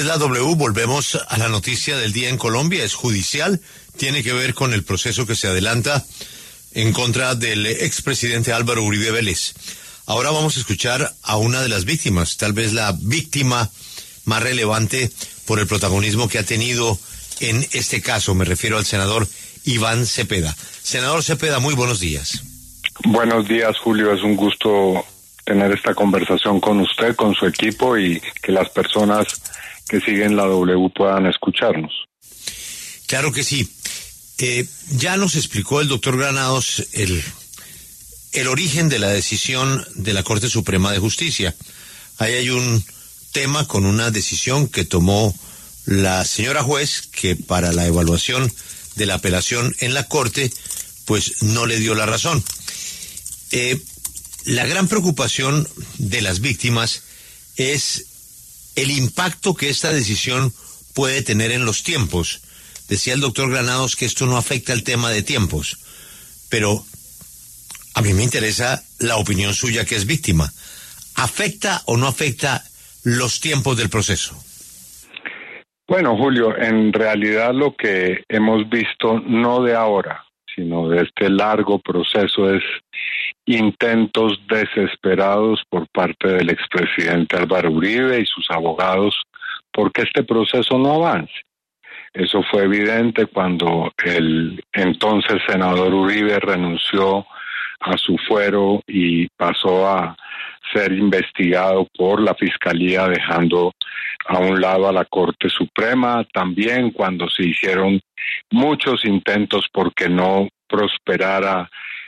La W, volvemos a la noticia del día en Colombia, es judicial, tiene que ver con el proceso que se adelanta en contra del expresidente Álvaro Uribe Vélez. Ahora vamos a escuchar a una de las víctimas, tal vez la víctima más relevante por el protagonismo que ha tenido en este caso. Me refiero al senador Iván Cepeda. Senador Cepeda, muy buenos días. Buenos días, Julio. Es un gusto tener esta conversación con usted, con su equipo, y que las personas que siguen la W puedan escucharnos. Claro que sí. Ya nos explicó el doctor Granados el origen de la decisión de la Corte Suprema de Justicia. Ahí hay un tema con una decisión que tomó la señora juez, que para la evaluación de la apelación en la Corte, pues no le dio la razón. La gran preocupación de las víctimas es el impacto que esta decisión puede tener en los tiempos. Decía el doctor Granados que esto no afecta el tema de tiempos, pero a mí me interesa la opinión suya, que es víctima. ¿Afecta o no afecta los tiempos del proceso? Bueno, Julio, en realidad lo que hemos visto, no de ahora, sino de este largo proceso, es intentos desesperados por parte del expresidente Álvaro Uribe y sus abogados porque este proceso no avance. Eso fue evidente cuando el entonces senador Uribe renunció a su fuero y pasó a ser investigado por la Fiscalía, dejando a un lado a la Corte Suprema. También cuando se hicieron muchos intentos porque no prosperara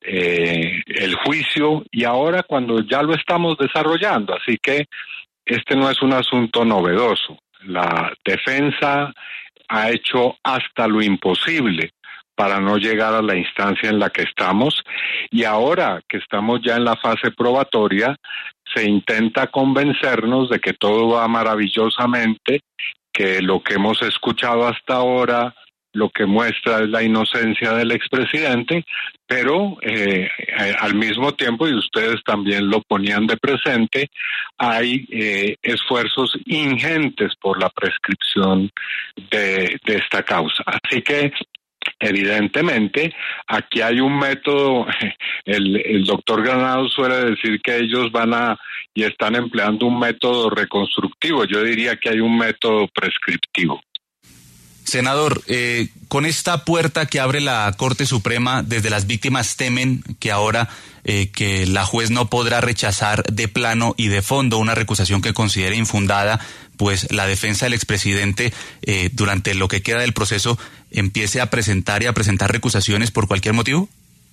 el juicio, y ahora cuando ya lo estamos desarrollando. Así que este no es un asunto novedoso. La defensa ha hecho hasta lo imposible para no llegar a la instancia en la que estamos, y ahora que estamos ya en la fase probatoria, se intenta convencernos de que todo va maravillosamente, que lo que hemos escuchado hasta ahora lo que muestra es la inocencia del expresidente, pero al mismo tiempo, y ustedes también lo ponían de presente, hay esfuerzos ingentes por la prescripción de esta causa. Así que evidentemente, aquí hay un método. El doctor Granados suele decir que ellos y están empleando un método reconstructivo. Yo diría que hay un método prescriptivo. Senador, con esta puerta que abre la Corte Suprema, desde las víctimas temen que ahora que la juez no podrá rechazar de plano y de fondo una recusación que considere infundada, pues la defensa del expresidente durante lo que queda del proceso empiece a presentar recusaciones por cualquier motivo.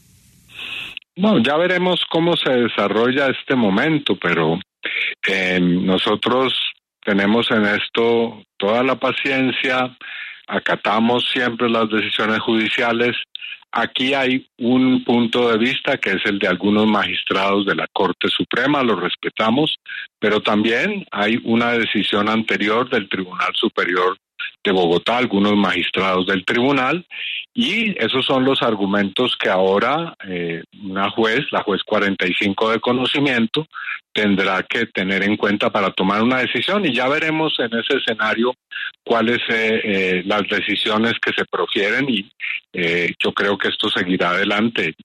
Bueno, ya veremos cómo se desarrolla este momento, pero nosotros tenemos en esto toda la paciencia, acatamos siempre las decisiones judiciales. Aquí hay un punto de vista que es el de algunos magistrados de la Corte Suprema, lo respetamos, pero también hay una decisión anterior del Tribunal Superior de Bogotá, algunos magistrados del tribunal, y esos son los argumentos que ahora la juez 45 de conocimiento, tendrá que tener en cuenta para tomar una decisión, y ya veremos en ese escenario cuáles las decisiones que se profieren, y yo creo que esto seguirá adelante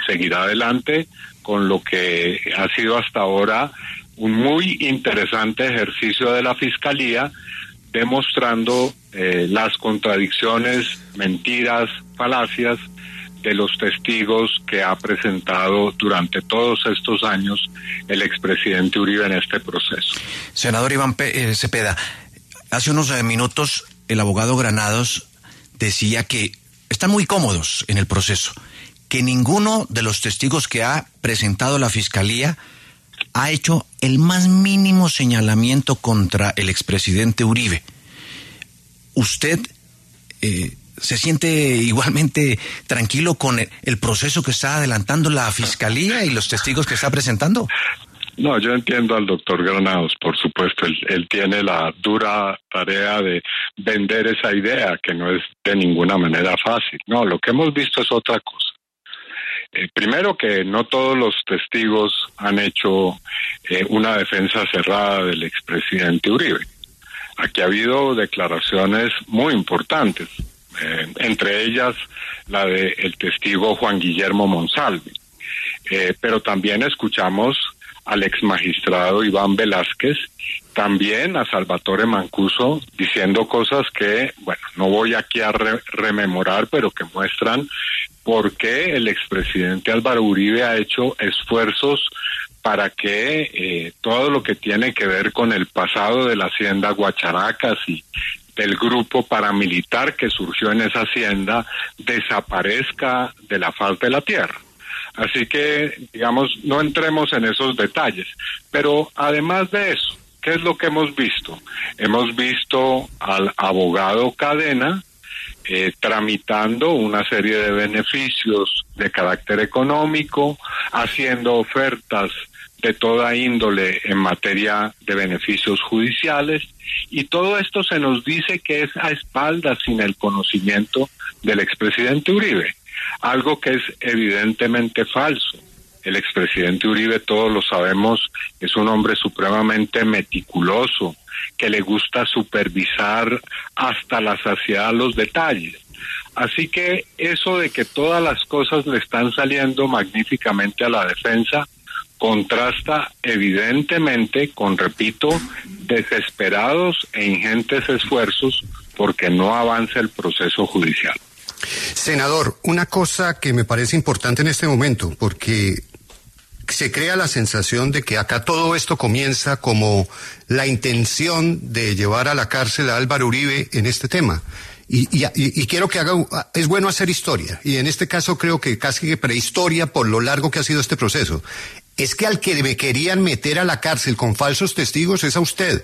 con lo que ha sido hasta ahora un muy interesante ejercicio de la Fiscalía, demostrando las contradicciones, mentiras, falacias de los testigos que ha presentado durante todos estos años el expresidente Uribe en este proceso. Senador Iván Cepeda, hace unos minutos el abogado Granados decía que están muy cómodos en el proceso, que ninguno de los testigos que ha presentado la Fiscalía ha hecho el más mínimo señalamiento contra el expresidente Uribe. ¿Usted se siente igualmente tranquilo con el proceso que está adelantando la Fiscalía y los testigos que está presentando? No, yo entiendo al doctor Granados, por supuesto. Él tiene la dura tarea de vender esa idea, que no es de ninguna manera fácil. No, lo que hemos visto es otra cosa. Primero, que no todos los testigos han hecho una defensa cerrada del expresidente Uribe. Aquí ha habido declaraciones muy importantes, entre ellas la del testigo Juan Guillermo Monsalve, pero también escuchamos al ex magistrado Iván Velázquez, también a Salvatore Mancuso, diciendo cosas que, bueno, no voy aquí a rememorar, pero que muestran por qué el expresidente Álvaro Uribe ha hecho esfuerzos para que todo lo que tiene que ver con el pasado de la hacienda Guacharacas y del grupo paramilitar que surgió en esa hacienda desaparezca de la faz de la tierra. Así que, digamos, no entremos en esos detalles. Pero además de eso, ¿qué es lo que hemos visto? Hemos visto al abogado Cadena tramitando una serie de beneficios de carácter económico, haciendo ofertas de toda índole en materia de beneficios judiciales, y todo esto se nos dice que es a espaldas, sin el conocimiento del expresidente Uribe, algo que es evidentemente falso. El expresidente Uribe, todos lo sabemos, es un hombre supremamente meticuloso, que le gusta supervisar hasta la saciedad los detalles. Así que eso de que todas las cosas le están saliendo magníficamente a la defensa contrasta evidentemente con, repito, desesperados e ingentes esfuerzos porque no avanza el proceso judicial. Senador, una cosa que me parece importante en este momento, porque se crea la sensación de que acá todo esto comienza como la intención de llevar a la cárcel a Álvaro Uribe en este tema. Y quiero que es bueno hacer historia, y en este caso creo que casi que prehistoria por lo largo que ha sido este proceso. Es que al que me querían meter a la cárcel con falsos testigos es a usted.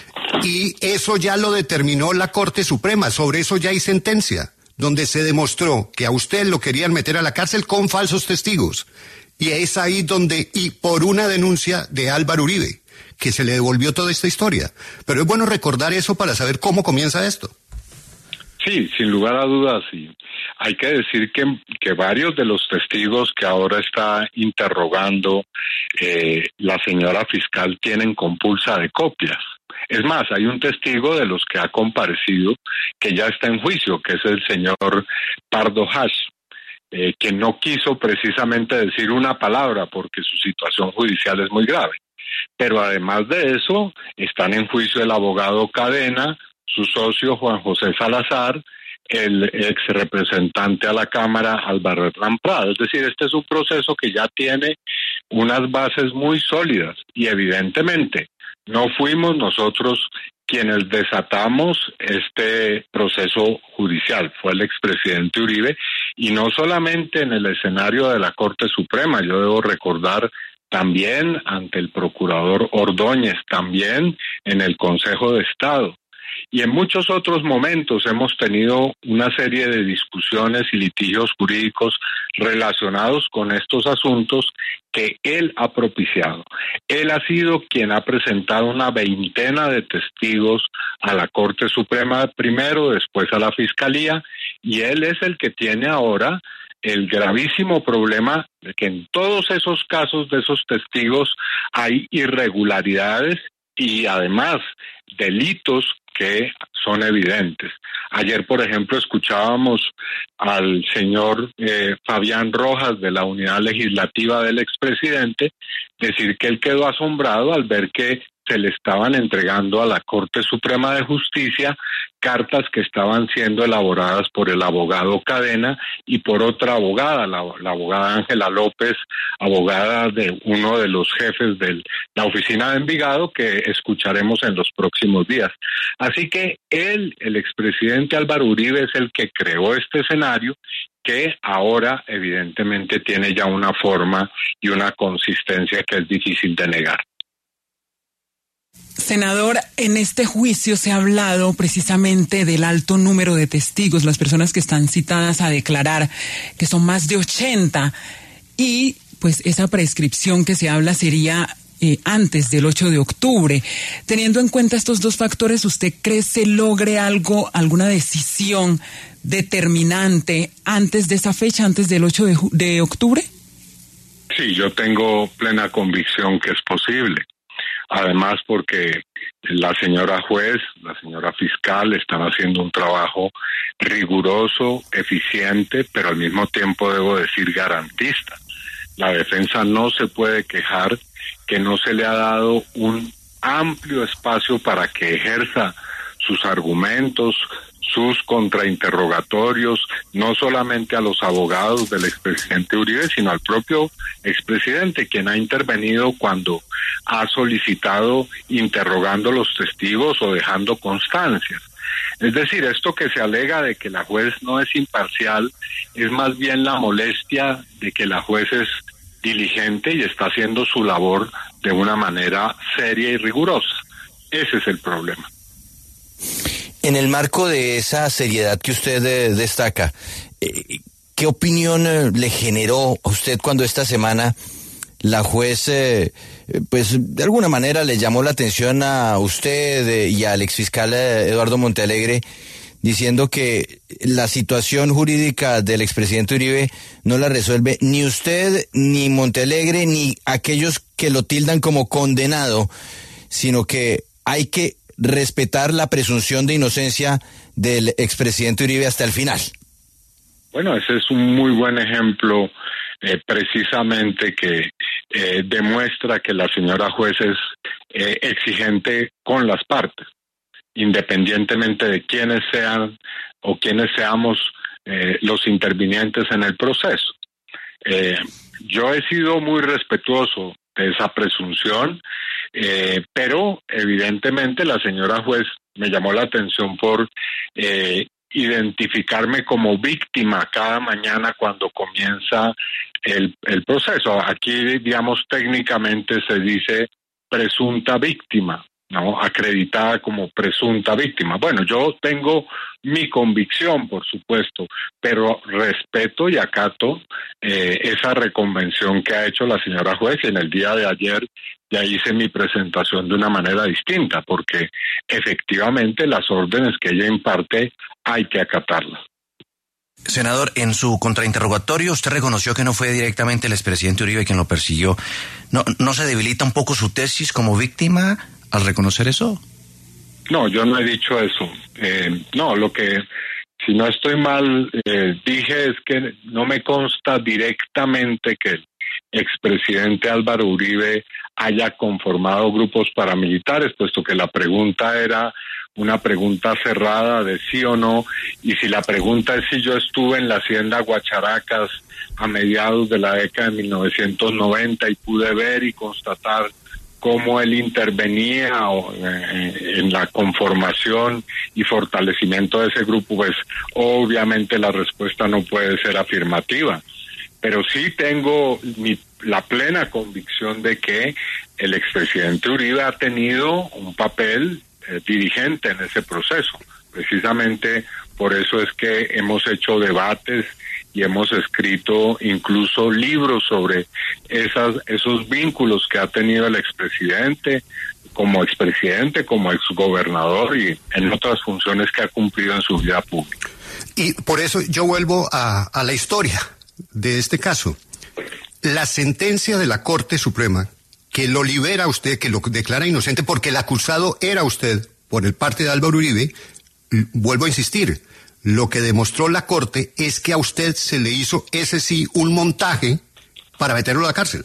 Y eso ya lo determinó la Corte Suprema, sobre eso ya hay sentencia, donde se demostró que a usted lo querían meter a la cárcel con falsos testigos. Y es ahí donde, y por una denuncia de Álvaro Uribe, que se le devolvió toda esta historia. Pero es bueno recordar eso para saber cómo comienza esto. Sí, sin lugar a dudas, sí. Hay que decir que varios de los testigos que ahora está interrogando la señora fiscal tienen compulsa de copias. Es más, hay un testigo de los que ha comparecido que ya está en juicio, que es el señor Pardo Hash, que no quiso precisamente decir una palabra porque su situación judicial es muy grave. Pero además de eso, están en juicio el abogado Cadena, su socio Juan José Salazar, el ex representante a la Cámara Álvaro Hernán Prada. Es decir, este es un proceso que ya tiene unas bases muy sólidas y evidentemente no fuimos nosotros quienes desatamos este proceso judicial, fue el expresidente Uribe, y no solamente en el escenario de la Corte Suprema, yo debo recordar también ante el procurador Ordóñez, también en el Consejo de Estado. Y en muchos otros momentos hemos tenido una serie de discusiones y litigios jurídicos relacionados con estos asuntos que él ha propiciado. Él ha sido quien ha presentado una veintena de testigos a la Corte Suprema primero, después a la Fiscalía, y él es el que tiene ahora el gravísimo problema de que en todos esos casos de esos testigos hay irregularidades y además delitos que son evidentes. Ayer, por ejemplo, escuchábamos al señor Fabián Rojas de la Unidad Legislativa del expresidente decir que él quedó asombrado al ver que se le estaban entregando a la Corte Suprema de Justicia cartas que estaban siendo elaboradas por el abogado Cadena y por otra abogada, la abogada Ángela López, abogada de uno de los jefes de la oficina de Envigado, que escucharemos en los próximos días. Así que él, el expresidente Álvaro Uribe, es el que creó este escenario que ahora evidentemente tiene ya una forma y una consistencia que es difícil de negar. Senador, en este juicio se ha hablado precisamente del alto número de testigos, las personas que están citadas a declarar, que son más de 80, y pues esa prescripción que se habla sería antes del 8 de octubre. Teniendo en cuenta estos dos factores, ¿usted cree se logre alguna decisión determinante antes de esa fecha, antes del 8 de octubre? Sí, yo tengo plena convicción que es posible. Además, porque la señora juez, la señora fiscal están haciendo un trabajo riguroso, eficiente, pero al mismo tiempo debo decir garantista. La defensa no se puede quejar que no se le ha dado un amplio espacio para que ejerza sus argumentos, sus contrainterrogatorios, no solamente a los abogados del expresidente Uribe, sino al propio expresidente, quien ha intervenido cuando ha solicitado interrogando los testigos o dejando constancias. Es decir, esto que se alega de que la juez no es imparcial es más bien la molestia de que la juez es diligente y está haciendo su labor de una manera seria y rigurosa. Ese es el problema. En el marco de esa seriedad que usted destaca, ¿qué opinión le generó a usted cuando esta semana la juez, pues de alguna manera le llamó la atención a usted y al exfiscal Eduardo Montealegre, diciendo que la situación jurídica del expresidente Uribe no la resuelve ni usted, ni Montealegre, ni aquellos que lo tildan como condenado, sino que hay que respetar la presunción de inocencia del expresidente Uribe hasta el final? Bueno, ese es un muy buen ejemplo, precisamente que demuestra que la señora juez es exigente con las partes, independientemente de quiénes sean o quiénes seamos los intervinientes en el proceso. Yo he sido muy respetuoso de esa presunción, pero evidentemente la señora juez me llamó la atención por identificarme como víctima cada mañana cuando comienza el proceso. Aquí, digamos, técnicamente se dice presunta víctima, ¿no? Acreditada como presunta víctima. Bueno, yo tengo mi convicción, por supuesto, pero respeto y acato esa reconvención que ha hecho la señora juez, y en el día de ayer ya hice mi presentación de una manera distinta, porque efectivamente las órdenes que ella imparte hay que acatarlas. Senador, en su contrainterrogatorio usted reconoció que no fue directamente el expresidente Uribe quien lo persiguió. ¿No se debilita un poco su tesis como víctima al reconocer eso? No, yo no he dicho eso. No, lo que, si no estoy mal, dije es que no me consta directamente que el expresidente Álvaro Uribe haya conformado grupos paramilitares, puesto que la pregunta era una pregunta cerrada de sí o no, y si la pregunta es si yo estuve en la hacienda Guacharacas a mediados de la década de 1990 y pude ver y constatar cómo él intervenía en la conformación y fortalecimiento de ese grupo, pues obviamente la respuesta no puede ser afirmativa. Pero sí tengo la plena convicción de que el expresidente Uribe ha tenido un papel dirigente en ese proceso. Precisamente por eso es que hemos hecho debates y hemos escrito incluso libros sobre esos vínculos que ha tenido el expresidente, como exgobernador y en otras funciones que ha cumplido en su vida pública. Y por eso yo vuelvo a la historia de este caso. La sentencia de la Corte Suprema que lo libera a usted, que lo declara inocente porque el acusado era usted por el parte de Álvaro Uribe, vuelvo a insistir, lo que demostró la Corte es que a usted se le hizo, ese sí, un montaje para meterlo a la cárcel.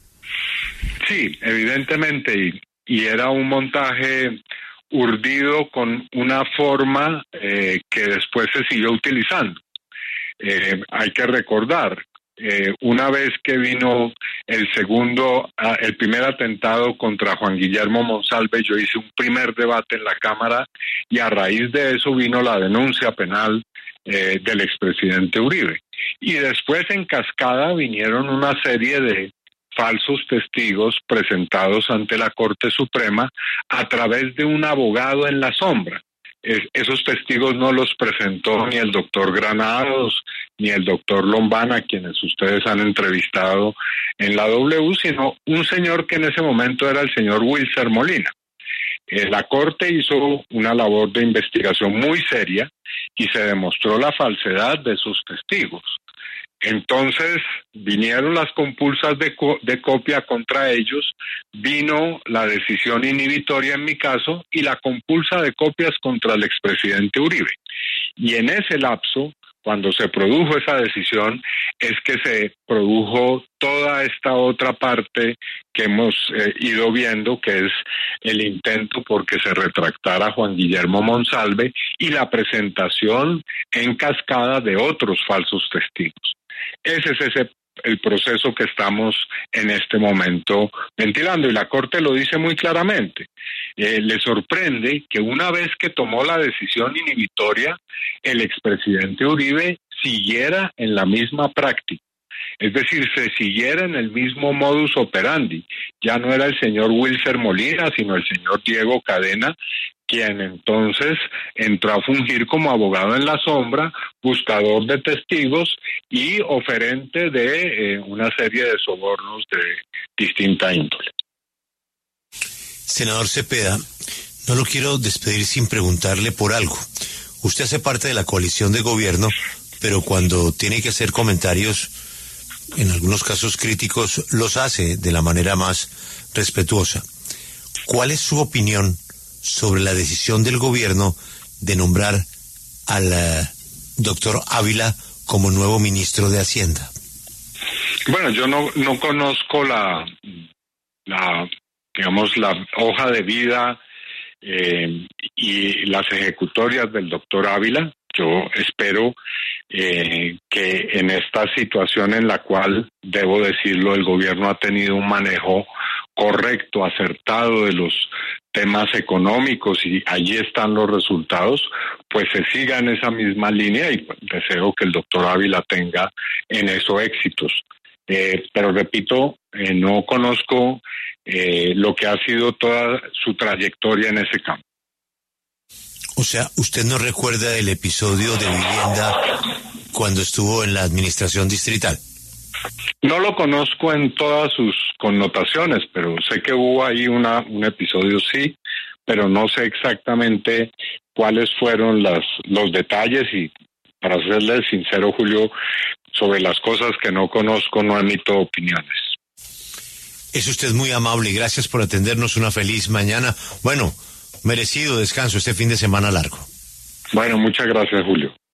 Sí, evidentemente, y era un montaje urdido con una forma que después se siguió utilizando. Hay que recordar, una vez que vino el primer atentado contra Juan Guillermo Monsalve, yo hice un primer debate en la Cámara y a raíz de eso vino la denuncia penal del expresidente Uribe. Y después en cascada vinieron una serie de falsos testigos presentados ante la Corte Suprema a través de un abogado en la sombra. Esos testigos no los presentó ni el doctor Granados ni el doctor Lombana, quienes ustedes han entrevistado en la W, sino un señor que en ese momento era el señor Wilser Molina. La Corte hizo una labor de investigación muy seria y se demostró la falsedad de sus testigos. Entonces vinieron las compulsas de copia contra ellos, vino la decisión inhibitoria en mi caso y la compulsa de copias contra el expresidente Uribe. Y en ese lapso, cuando se produjo esa decisión, es que se produjo toda esta otra parte que hemos ido viendo, que es el intento por que se retractara Juan Guillermo Monsalve y la presentación en cascada de otros falsos testigos. Ese es el proceso que estamos en este momento ventilando, y la Corte lo dice muy claramente. Le sorprende que una vez que tomó la decisión inhibitoria, el expresidente Uribe siguiera en la misma práctica. Es decir, se siguiera en el mismo modus operandi. Ya no era el señor Wilcer Molina, sino el señor Diego Cadena, quien entonces entró a fungir como abogado en la sombra, buscador de testigos y oferente de una serie de sobornos de distinta índole. Senador Cepeda, no lo quiero despedir sin preguntarle por algo. Usted hace parte de la coalición de gobierno, pero cuando tiene que hacer comentarios, en algunos casos críticos, los hace de la manera más respetuosa. ¿Cuál es su opinión sobre la decisión del gobierno de nombrar al doctor Ávila como nuevo ministro de Hacienda? Bueno, yo no conozco la hoja de vida y las ejecutorias del doctor Ávila. Yo espero que en esta situación en la cual, debo decirlo, el gobierno ha tenido un manejo correcto, acertado de los temas económicos y allí están los resultados, pues se siga en esa misma línea y deseo que el doctor Ávila tenga en eso éxitos. Pero repito, no conozco lo que ha sido toda su trayectoria en ese campo. O sea, ¿usted no recuerda el episodio de vivienda cuando estuvo en la administración distrital? No lo conozco en todas sus connotaciones, pero sé que hubo ahí un episodio, sí, pero no sé exactamente cuáles fueron los detalles y, para serle sincero, Julio, sobre las cosas que no conozco no emito opiniones. Es usted muy amable y gracias por atendernos. Una feliz mañana. Bueno, merecido descanso este fin de semana largo. Bueno, muchas gracias, Julio.